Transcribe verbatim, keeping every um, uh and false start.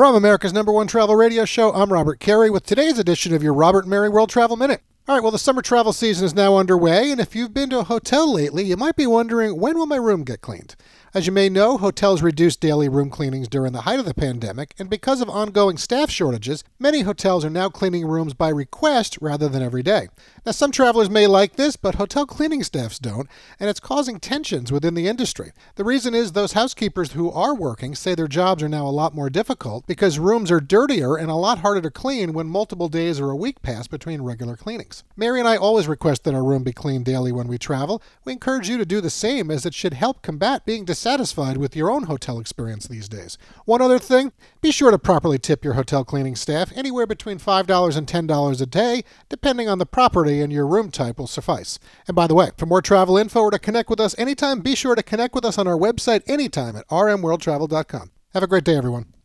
From America's number one travel radio show, I'm Robert Carey with today's edition of your Robert and Mary World Travel Minute. All right, well, the summer travel season is now underway, and if you've been to a hotel lately, you might be wondering, when will my room get cleaned? As you may know, hotels reduced daily room cleanings during the height of the pandemic, and because of ongoing staff shortages, many hotels are now cleaning rooms by request rather than every day. Now, some travelers may like this, but hotel cleaning staffs don't, and it's causing tensions within the industry. The reason is those housekeepers who are working say their jobs are now a lot more difficult because rooms are dirtier and a lot harder to clean when multiple days or a week pass between regular cleanings. Mary and I always request that our room be cleaned daily when we travel. We encourage you to do the same, as it should help combat being dissatisfied with your own hotel experience these days. One other thing, be sure to properly tip your hotel cleaning staff. Anywhere between five dollars and ten dollars a day, depending on the property and your room type, will suffice. And by the way, for more travel info or to connect with us anytime, be sure to connect with us on our website anytime at r m world travel dot com. Have a great day, everyone.